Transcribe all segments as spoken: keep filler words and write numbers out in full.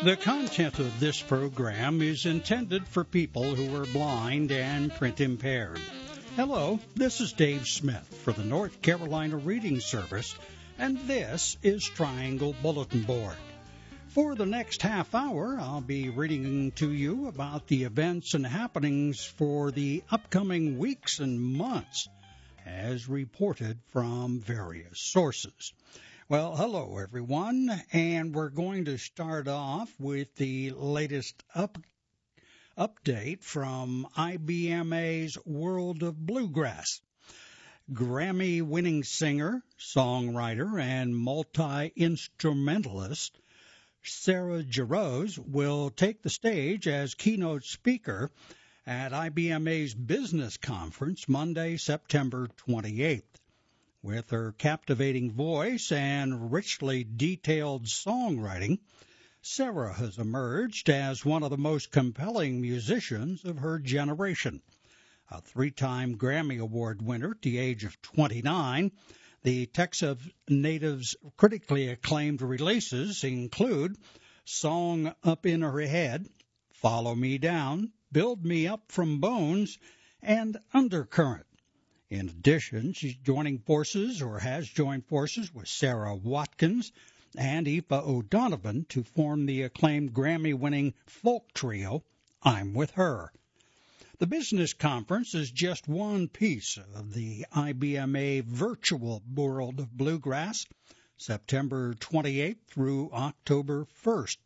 The content of this program is intended for people who are blind and print impaired. Hello, this is Dave Smith for the North Carolina Reading Service, and this is Triangle Bulletin Board. For the next half hour, I'll be reading to you about the events and happenings for the upcoming weeks and months, as reported from various sources. Well, hello, everyone, and we're going to start off with the latest up, update from I B M A's World of Bluegrass. Grammy-winning singer, songwriter, and multi-instrumentalist Sarah Jarosz will take the stage as keynote speaker at I B M A's business conference Monday, September twenty-eighth. With her captivating voice and richly detailed songwriting, Sarah has emerged as one of the most compelling musicians of her generation. A three-time Grammy Award winner at the age of twenty-nine, the Texas native's critically acclaimed releases include Song Up in Her Head, Follow Me Down, Build Me Up from Bones, and Undercurrent. In addition, she's joining forces or has joined forces with Sarah Watkins and Aoife O'Donovan to form the acclaimed Grammy-winning folk trio, I'm With Her. The business conference is just one piece of the I B M A virtual World of Bluegrass, September twenty-eighth through October first.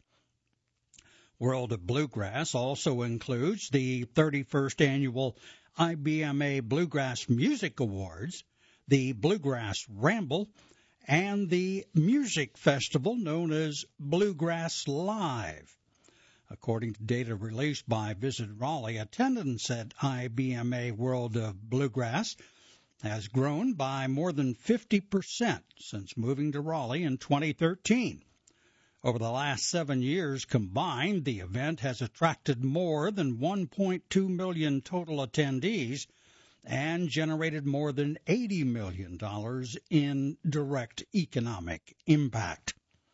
World of Bluegrass also includes the thirty-first annual I B M A Bluegrass Music Awards, the Bluegrass Ramble, and the music festival known as Bluegrass Live. According to data released by Visit Raleigh, attendance at I B M A World of Bluegrass has grown by more than fifty percent since moving to Raleigh in twenty thirteen. Over the last seven years combined, the event has attracted more than one point two million total attendees and generated more than eighty million dollars in direct economic impact.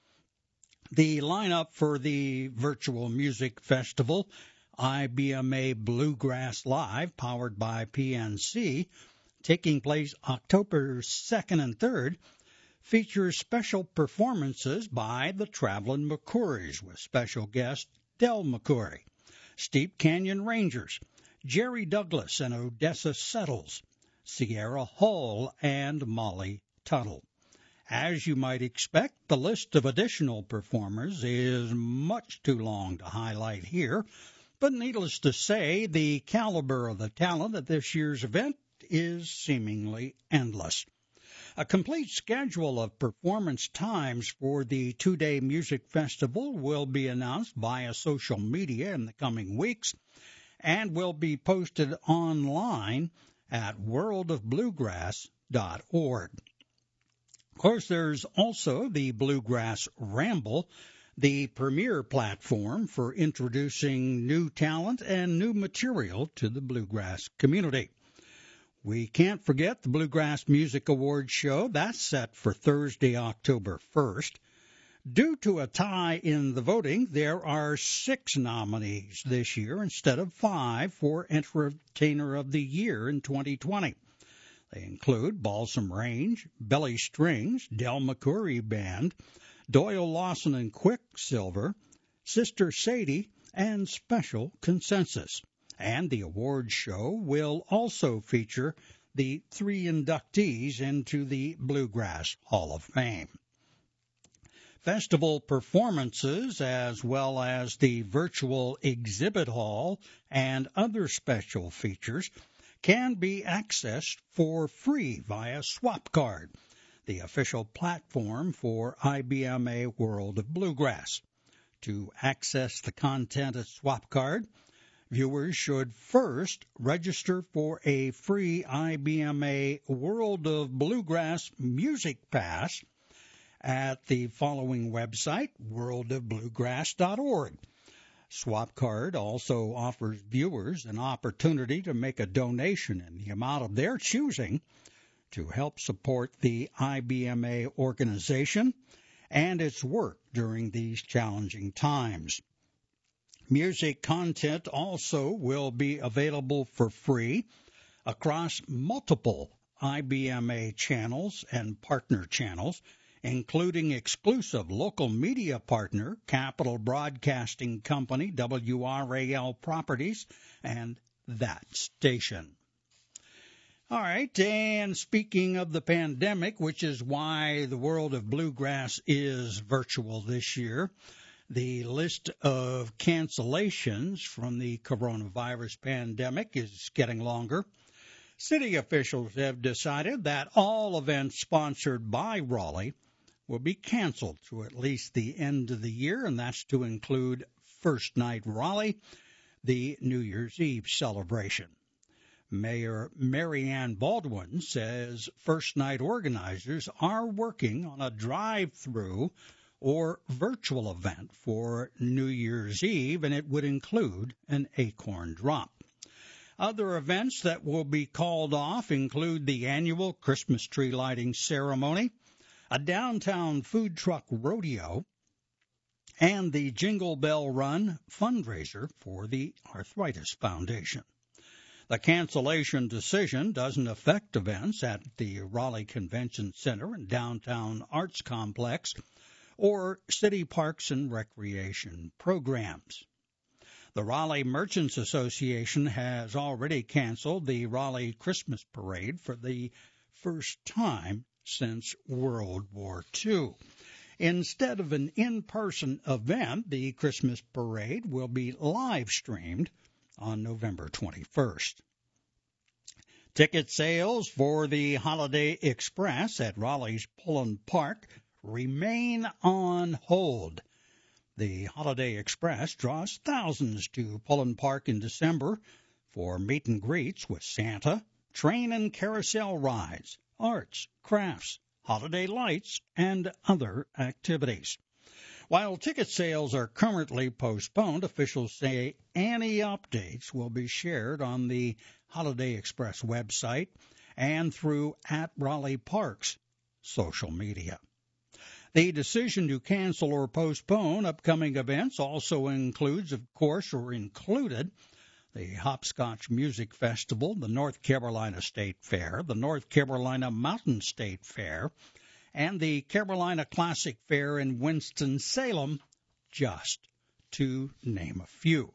The lineup for the virtual music festival, I B M A Bluegrass Live, powered by P N C, taking place October second and third, features special performances by the Travelin' McCourys with special guest Del McCoury, Steep Canyon Rangers, Jerry Douglas and Odessa Settles, Sierra Hull, and Molly Tuttle. As you might expect, the list of additional performers is much too long to highlight here, but needless to say, the caliber of the talent at this year's event is seemingly endless. A complete schedule of performance times for the two-day music festival will be announced via social media in the coming weeks and will be posted online at world of bluegrass dot org. Of course, there's also the Bluegrass Ramble, the premier platform for introducing new talent and new material to the bluegrass community. We can't forget the Bluegrass Music Awards show. That's set for Thursday, October first. Due to a tie in the voting, there are six nominees this year instead of five for Entertainer of the Year in twenty twenty. They include Balsam Range, Belly Strings, Del McCoury Band, Doyle Lawson and Quicksilver, Sister Sadie, and Special Consensus. And the awards show will also feature the three inductees into the Bluegrass Hall of Fame. Festival performances, as well as the virtual exhibit hall and other special features, can be accessed for free via SwapCard, the official platform for I B M A World of Bluegrass. To access the content at SwapCard, viewers should first register for a free I B M A World of Bluegrass Music Pass at the following website, world of bluegrass dot org. SwapCard also offers viewers an opportunity to make a donation in the amount of their choosing to help support the I B M A organization and its work during these challenging times. Music content also will be available for free across multiple I B M A channels and partner channels, including exclusive local media partner Capital Broadcasting Company, W R A L Properties, and that station. All right, and speaking of the pandemic, which is why the world of bluegrass is virtual this year, the list of cancellations from the coronavirus pandemic is getting longer. City officials have decided that all events sponsored by Raleigh will be canceled through at least the end of the year, and that's to include First Night Raleigh, the New Year's Eve celebration. Mayor Mary Ann Baldwin says First Night organizers are working on a drive-through or virtual event for New Year's Eve, and it would include an acorn drop. Other events that will be called off include the annual Christmas tree lighting ceremony, a downtown food truck rodeo, and the Jingle Bell Run fundraiser for the Arthritis Foundation. The cancellation decision doesn't affect events at the Raleigh Convention Center and Downtown Arts Complex or city parks and recreation programs. The Raleigh Merchants Association has already canceled the Raleigh Christmas Parade for the first time since World War Two. Instead of an in-person event, the Christmas Parade will be live-streamed on November twenty-first. Ticket sales for the Holiday Express at Raleigh's Pullen Park remain on hold. The Holiday Express draws thousands to Pullen Park in December for meet and greets with Santa, train and carousel rides, arts, crafts, holiday lights, and other activities. While ticket sales are currently postponed, officials say any updates will be shared on the Holiday Express website and through at Raleigh Park's social media. The decision to cancel or postpone upcoming events also includes, of course, or included the Hopscotch Music Festival, the North Carolina State Fair, the North Carolina Mountain State Fair, and the Carolina Classic Fair in Winston-Salem, just to name a few.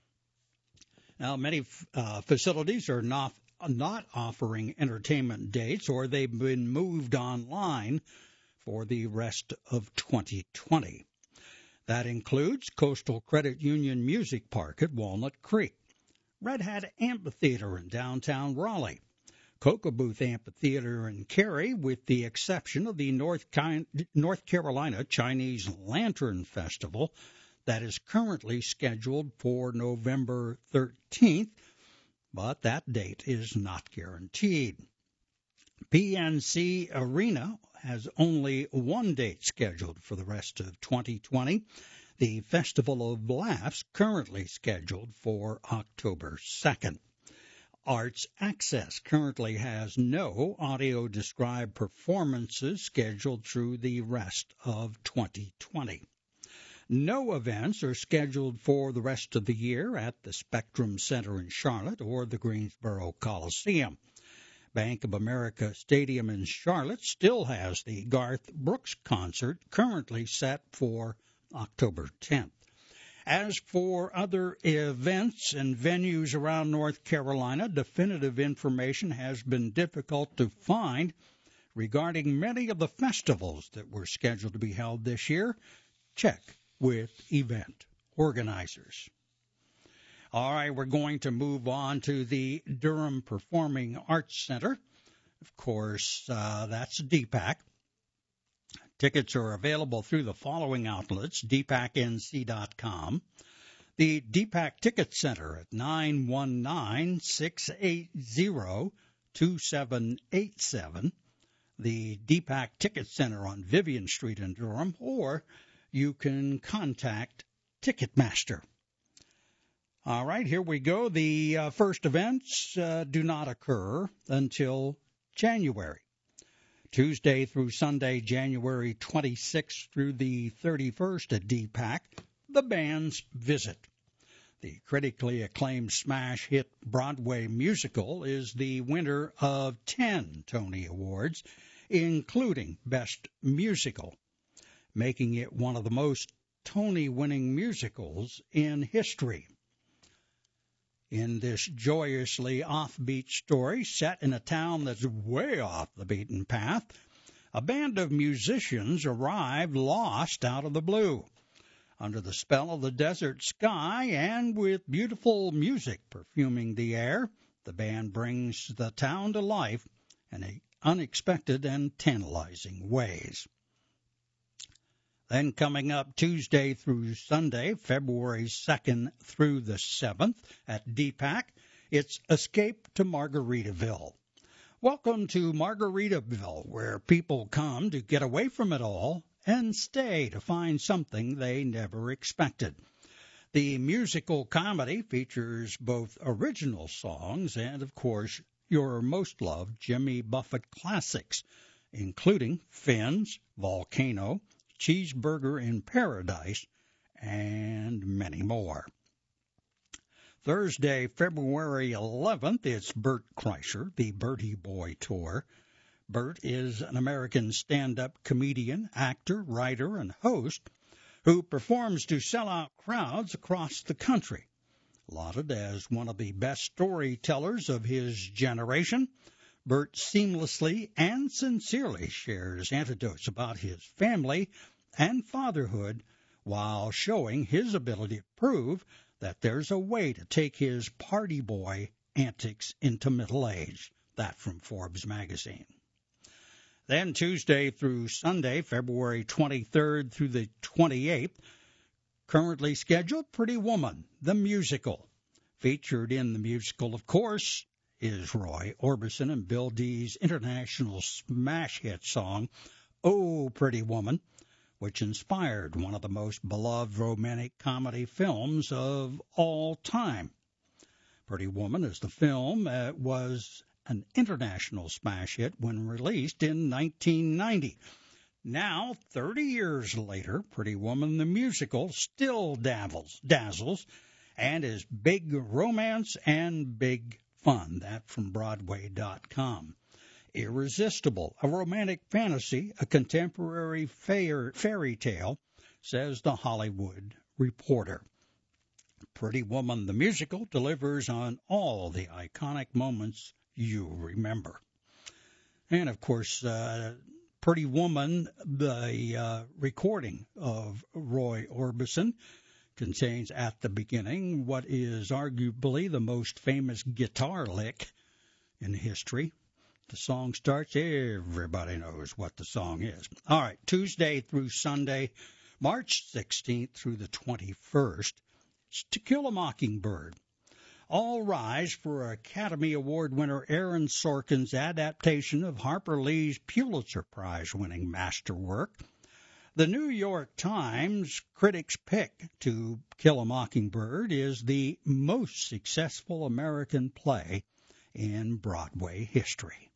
Now, many uh, facilities are not, not offering entertainment dates, or they've been moved online for the rest of twenty twenty. That includes Coastal Credit Union Music Park at Walnut Creek, Red Hat Amphitheater in downtown Raleigh, Cocoa Booth Amphitheater in Cary, with the exception of the North, North Carolina Chinese Lantern Festival that is currently scheduled for November thirteenth, but that date is not guaranteed. P N C Arena has only one date scheduled for the rest of twenty twenty. The Festival of Laughs currently scheduled for October second. Arts Access currently has no audio-described performances scheduled through the rest of twenty twenty. No events are scheduled for the rest of the year at the Spectrum Center in Charlotte or the Greensboro Coliseum. Bank of America Stadium in Charlotte still has the Garth Brooks concert currently set for October tenth. As for other events and venues around North Carolina, definitive information has been difficult to find regarding many of the festivals that were scheduled to be held this year. Check with event organizers. All right, we're going to move on to the Durham Performing Arts Center. Of course, uh, that's D PAC. Tickets are available through the following outlets: d pac n c dot com, the D PAC Ticket Center at nine one nine, six eight zero, two seven eight seven, the D PAC Ticket Center on Vivian Street in Durham, or you can contact Ticketmaster. All right, here we go. The uh, first events uh, do not occur until January. Tuesday through Sunday, January twenty-sixth through the thirty-first at D PAC, The Band's Visit. The critically acclaimed smash hit Broadway musical is the winner of ten Tony Awards, including Best Musical, making it one of the most Tony-winning musicals in history. In this joyously offbeat story set in a town that's way off the beaten path, a band of musicians arrive lost out of the blue, under the spell of the desert sky and with beautiful music perfuming the air. The band brings the town to life in unexpected and tantalizing ways. Then coming up Tuesday through Sunday, February second through the seventh at D PAC, it's Escape to Margaritaville. Welcome to Margaritaville, where people come to get away from it all and stay to find something they never expected. The musical comedy features both original songs and, of course, your most loved Jimmy Buffett classics, including Fins, Volcano, Cheeseburger in Paradise, and many more. Thursday, February eleventh, it's Bert Kreischer, the Bertie Boy Tour. Bert is an American stand-up comedian, actor, writer, and host who performs to sell out crowds across the country. Lauded as one of the best storytellers of his generation, Bert seamlessly and sincerely shares anecdotes about his family and fatherhood while showing his ability to prove that there's a way to take his party boy antics into middle age. That from Forbes magazine. Then Tuesday through Sunday, February twenty-third through the twenty-eighth, currently scheduled, Pretty Woman, the musical. Featured in the musical, of course, is Roy Orbison and Bill Dee's international smash hit song, Oh, Pretty Woman, which inspired one of the most beloved romantic comedy films of all time. Pretty Woman is the film uh, was an international smash hit when released in nineteen ninety. Now, thirty years later, Pretty Woman the musical still dazzles, dazzles and is big romance and big fun. That from Broadway dot com. Irresistible, a romantic fantasy, a contemporary fairy tale, says The Hollywood Reporter. Pretty Woman the musical delivers on all the iconic moments you remember. And, of course, uh, Pretty Woman, the uh, recording of Roy Orbison, contains at the beginning what is arguably the most famous guitar lick in history. The song starts, everybody knows what the song is. All right, Tuesday through Sunday, March sixteenth through the twenty-first, it's To Kill a Mockingbird. All rise for Academy Award winner Aaron Sorkin's adaptation of Harper Lee's Pulitzer Prize-winning masterwork. The New York Times critics' pick, To Kill a Mockingbird, is the most successful American play in Broadway history.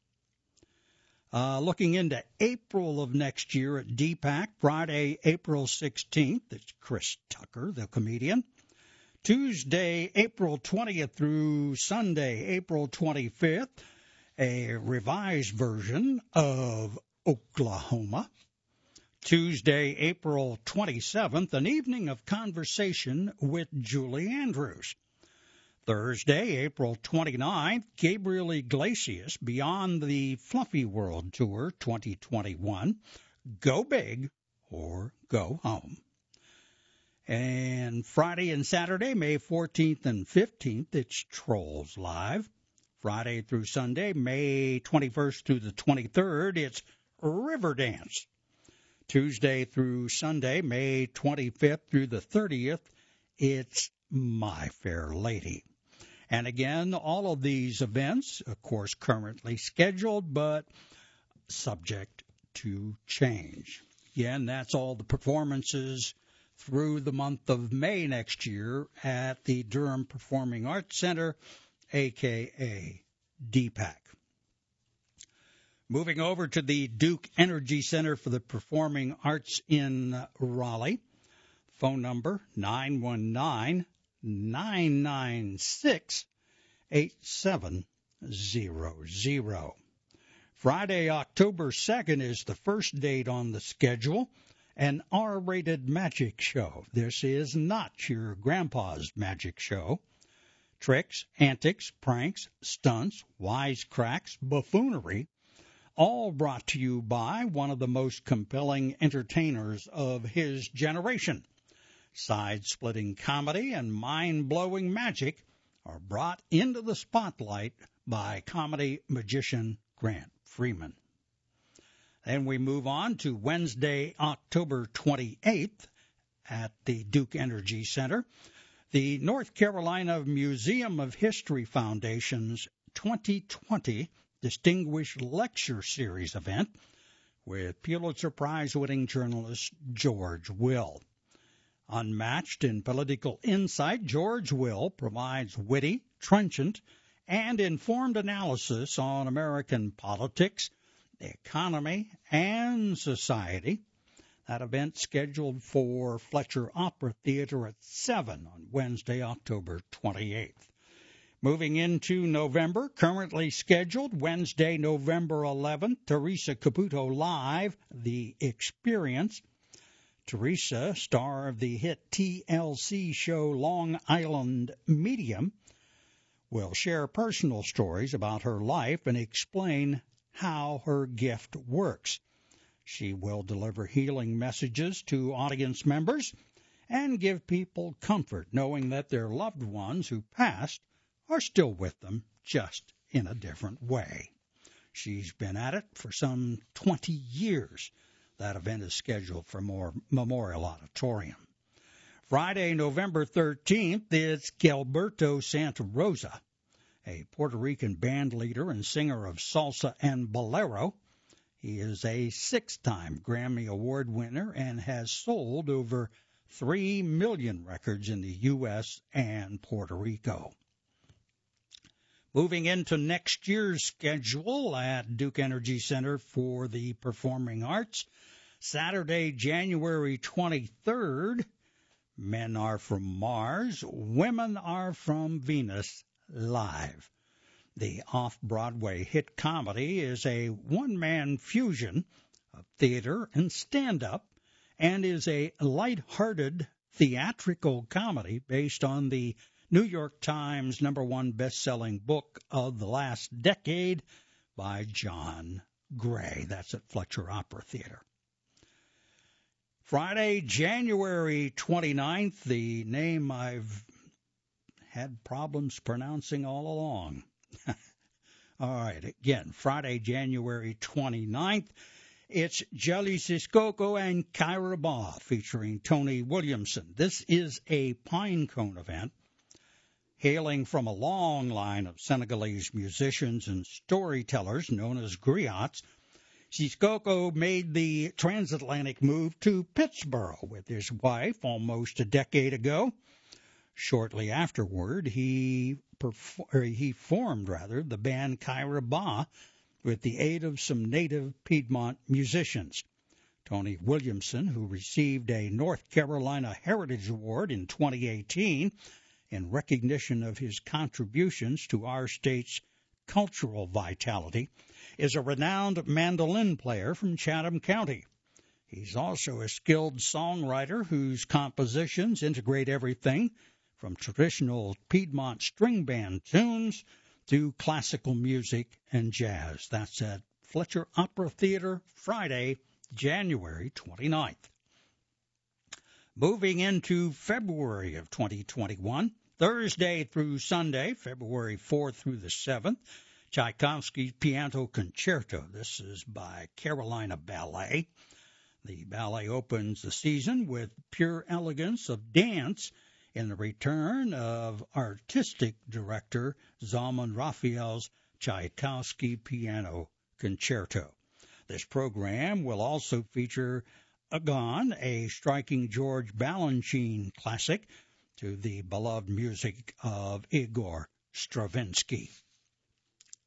Uh, looking into April of next year at D PAC, Friday, April sixteenth, it's Chris Tucker, the comedian. Tuesday, April twentieth through Sunday, April twenty-fifth, a revised version of Oklahoma. Tuesday, April twenty-seventh, an evening of conversation with Julie Andrews. Thursday, April twenty-ninth, Gabriel Iglesias, Beyond the Fluffy World Tour twenty twenty-one, Go Big or Go Home. And Friday and Saturday, May fourteenth and fifteenth, it's Trolls Live. Friday through Sunday, May twenty-first through the twenty-third, it's Riverdance. Tuesday through Sunday, May twenty-fifth through the thirtieth, it's My Fair Lady. And again, all of these events, of course, currently scheduled, but subject to change. Again, that's all the performances through the month of May next year at the Durham Performing Arts Center, a k a. D PAC. Moving over to the Duke Energy Center for the Performing Arts in Raleigh. Phone number nine one nine, nine nine six, eight seven zero zero. Friday, October second is the first date on the schedule, an R-rated magic show. This is not your grandpa's magic show. Tricks, antics, pranks, stunts, wisecracks, buffoonery, all brought to you by one of the most compelling entertainers of his generation. Side-splitting comedy and mind-blowing magic are brought into the spotlight by comedy magician Grant Freeman. Then we move on to Wednesday, October twenty-eighth at the Duke Energy Center. The North Carolina Museum of History Foundation's twenty twenty Distinguished Lecture Series event with Pulitzer Prize-winning journalist George Will. Unmatched in political insight, George Will provides witty, trenchant, and informed analysis on American politics, the economy, and society. That event scheduled for Fletcher Opera Theater at seven on Wednesday, October twenty-eighth. Moving into November, currently scheduled Wednesday, November eleventh, Teresa Caputo Live, The Experience. Teresa, star of the hit T L C show Long Island Medium, will share personal stories about her life and explain how her gift works. She will deliver healing messages to audience members and give people comfort knowing that their loved ones who passed are still with them, just in a different way. She's been at it for some twenty years. That event is scheduled for more Memorial Auditorium. Friday, November thirteenth, it's Gilberto Santa Rosa, a Puerto Rican band leader and singer of salsa and bolero. He is a six-time Grammy Award winner and has sold over three million records in the U S and Puerto Rico. Moving into next year's schedule at Duke Energy Center for the Performing Arts, Saturday, January twenty-third, Men Are From Mars, Women Are From Venus, live. The off-Broadway hit comedy is a one-man fusion of theater and stand-up and is a light-hearted theatrical comedy based on the New York Times number one best-selling book of the last decade by John Gray. That's at Fletcher Opera Theater. Friday, January twenty-ninth, the name I've had problems pronouncing all along. All right, again, Friday, January twenty-ninth, it's Jelly Sissoko and Kyra Ba featuring Tony Williamson. This is a Pinecone event. Hailing from a long line of Senegalese musicians and storytellers known as griots, Sissoko made the transatlantic move to Pittsburgh with his wife almost a decade ago. Shortly afterward, he perfor- he formed rather the band Kyra Ba with the aid of some native Piedmont musicians. Tony Williamson, who received a North Carolina Heritage Award in twenty eighteen in recognition of his contributions to our state's cultural vitality, is a renowned mandolin player from Chatham County. He's also a skilled songwriter whose compositions integrate everything from traditional Piedmont string band tunes to classical music and jazz. That's at Fletcher Opera Theater, Friday, January twenty-ninth. Moving into February of twenty twenty-one, Thursday through Sunday, February fourth through the seventh, Tchaikovsky's Piano Concerto. This is by Carolina Ballet. The ballet opens the season with pure elegance of dance in the return of artistic director Zalman Raphael's Tchaikovsky Piano Concerto. This program will also feature Agon, a striking George Balanchine classic, to the beloved music of Igor Stravinsky.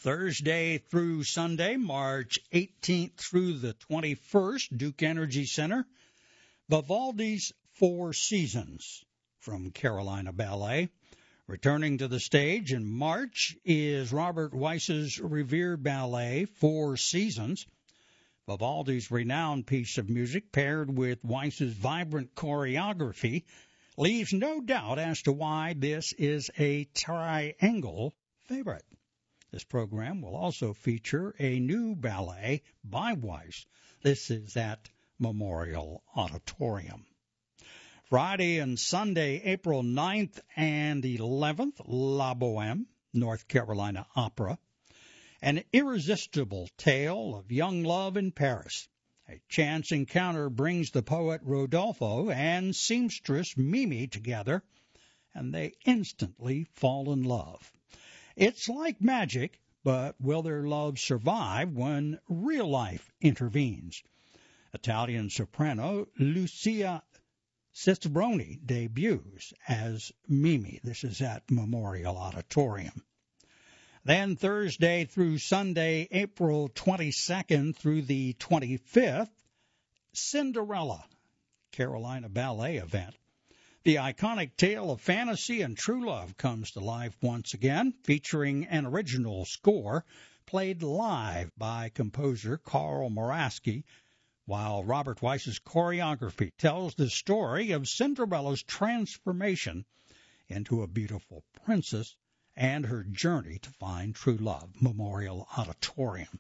Thursday through Sunday, March eighteenth through the twenty-first, Duke Energy Center, Vivaldi's Four Seasons from Carolina Ballet. Returning to the stage in March is Robert Weiss's revered ballet, Four Seasons. Vivaldi's renowned piece of music, paired with Weiss's vibrant choreography, leaves no doubt as to why this is a triangle favorite. This program will also feature a new ballet by Weiss. This is at Memorial Auditorium. Friday and Sunday, April ninth and eleventh, La Boheme, North Carolina Opera. An irresistible tale of young love in Paris. A chance encounter brings the poet Rodolfo and seamstress Mimi together, and they instantly fall in love. It's like magic, but will their love survive when real life intervenes? Italian soprano Lucia Cicerone debuts as Mimi. This is at Memorial Auditorium. Then Thursday through Sunday, April twenty-second through the twenty-fifth, Cinderella, Carolina Ballet event. The iconic tale of fantasy and true love comes to life once again, featuring an original score played live by composer Carl Moraski, while Robert Weiss's choreography tells the story of Cinderella's transformation into a beautiful princess and her journey to find true love, Memorial Auditorium.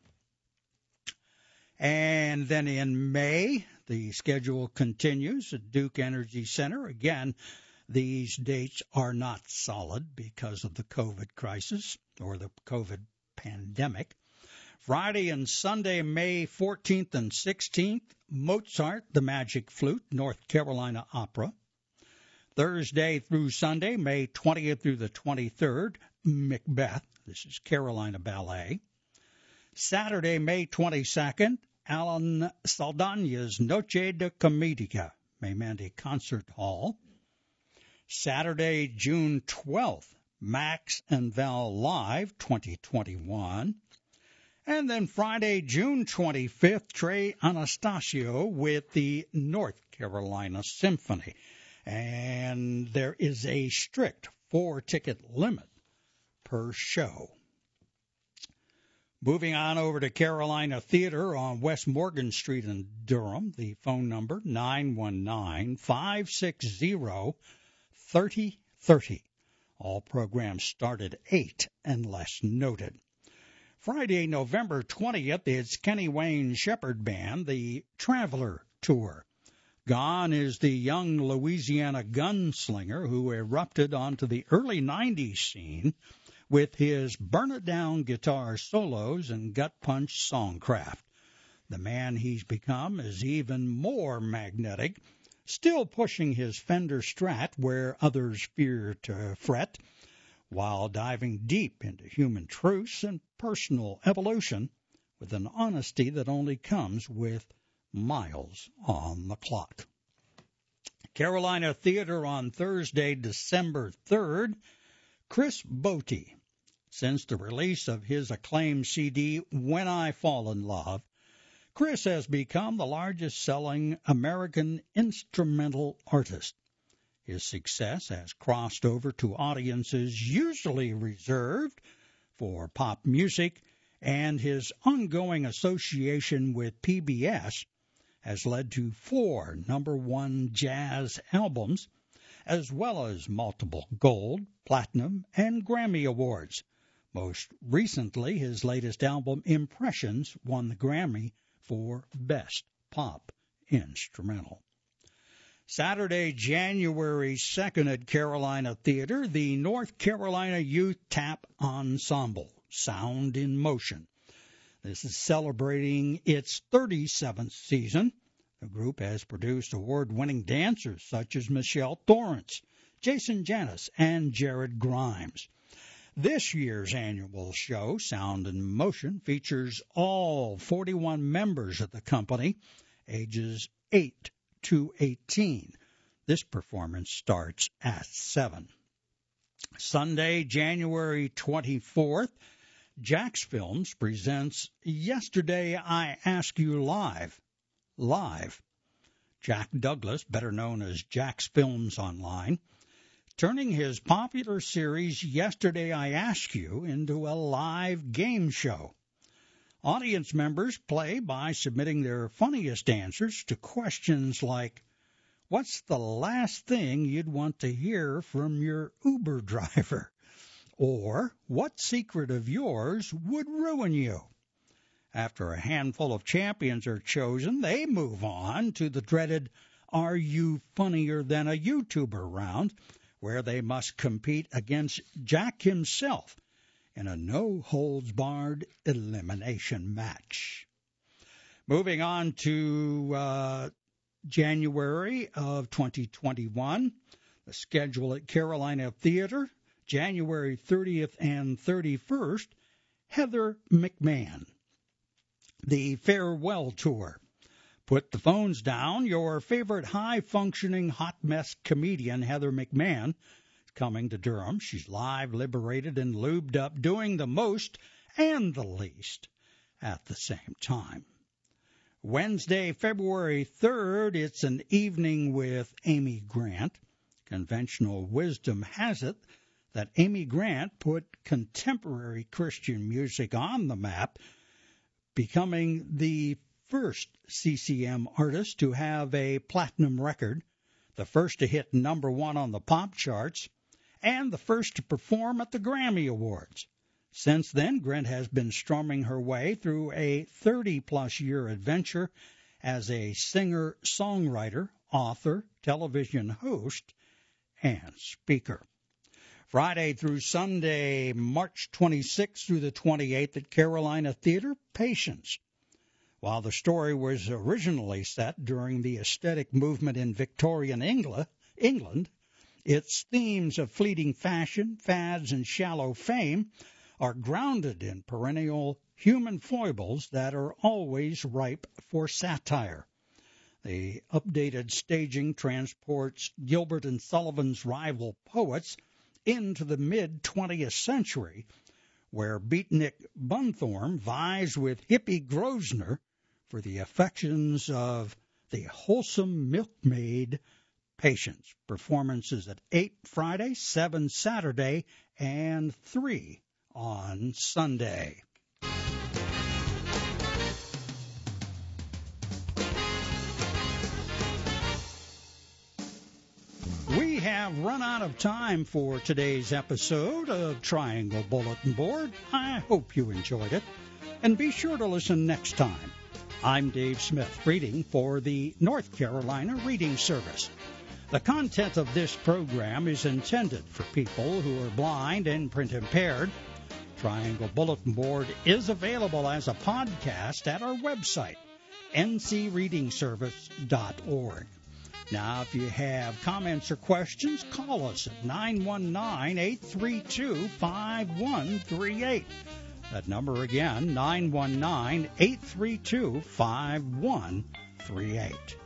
And then in May, the schedule continues at Duke Energy Center. Again, these dates are not solid because of the COVID crisis or the COVID pandemic. Friday and Sunday, May fourteenth and sixteenth, Mozart, the Magic Flute, North Carolina Opera. Thursday through Sunday, May twentieth through the twenty-third, Macbeth. This is Carolina Ballet. Saturday, May twenty-second, Alan Saldana's Noche de Comedia, Maimandi Concert Hall. Saturday, June twelfth, Max and Val Live twenty twenty-one. And then Friday, June twenty-fifth, Trey Anastasio with the North Carolina Symphony. And there is a strict four-ticket limit per show. Moving on over to Carolina Theater on West Morgan Street in Durham, the phone number nine one nine, five six zero, three zero three zero. All programs start at eight unless noted. Friday, November twentieth, it's Kenny Wayne Shepherd Band, the Traveler Tour. Gone is the young Louisiana gunslinger who erupted onto the early nineties scene with his burn-it-down guitar solos and gut-punch songcraft. The man he's become is even more magnetic, still pushing his Fender Strat where others fear to fret, while diving deep into human truths and personal evolution with an honesty that only comes with miles on the clock. Carolina Theater on Thursday, December third, Chris Botti. Since the release of his acclaimed C D, When I Fall in Love, Chris has become the largest-selling American instrumental artist. His success has crossed over to audiences usually reserved for pop music, and his ongoing association with P B S has led to four number one jazz albums, as well as multiple gold, platinum, and Grammy awards. Most recently, his latest album, Impressions, won the Grammy for Best Pop Instrumental. Saturday, January second at Carolina Theater, the North Carolina Youth Tap Ensemble, Sound in Motion. This is celebrating its thirty-seventh season. The group has produced award-winning dancers such as Michelle Torrance, Jason Janis, and Jared Grimes. This year's annual show, Sound in Motion, features all forty-one members of the company, ages eight to eighteen. This performance starts at seven. Sunday, January twenty-fourth, Jax Films presents Yesterday I Ask You Live. Live. Jack Douglas, better known as Jax Films Online, turning his popular series Yesterday I Ask You into a live game show. Audience members play by submitting their funniest answers to questions like, what's the last thing you'd want to hear from your Uber driver? Or, what secret of yours would ruin you? After a handful of champions are chosen, they move on to the dreaded Are You Funnier Than a YouTuber round, where they must compete against Jack himself in a no-holds-barred elimination match. Moving on to uh, January of twenty twenty-one, the schedule at Carolina Theater, January thirtieth and thirty-first, Heather McMahon. The Farewell Tour. Put the phones down. Your favorite high-functioning hot mess comedian, Heather McMahon, coming to Durham. She's live, liberated, and lubed up, doing the most and the least at the same time. Wednesday, February third, it's an evening with Amy Grant. Conventional wisdom has it that Amy Grant put contemporary Christian music on the map, becoming the first C C M artist to have a platinum record, the first to hit number one on the pop charts, and the first to perform at the Grammy Awards. Since then, Grant has been strumming her way through a thirty-plus year adventure as a singer, songwriter, author, television host, and speaker. Friday through Sunday, March twenty-sixth through the twenty-eighth at Carolina Theater, Patience. While the story was originally set during the aesthetic movement in Victorian England, its themes of fleeting fashion, fads, and shallow fame are grounded in perennial human foibles that are always ripe for satire. The updated staging transports Gilbert and Sullivan's rival poets into the mid-twentieth century, where Beatnik Bunthorne vies with hippie Grosvenor for the affections of the wholesome milkmaid Patience. Performances at eight Friday, seven Saturday, and three on Sunday. We have run out of time for today's episode of Triangle Bulletin Board. I hope you enjoyed it, and be sure to listen next time. I'm Dave Smith, reading for the North Carolina Reading Service. The content of this program is intended for people who are blind and print impaired. Triangle Bulletin Board is available as a podcast at our website, n c reading service dot org. Now, if you have comments or questions, call us at nine one nine, eight three two, five one three eight. That number again, nine one nine, eight three two, five one three eight.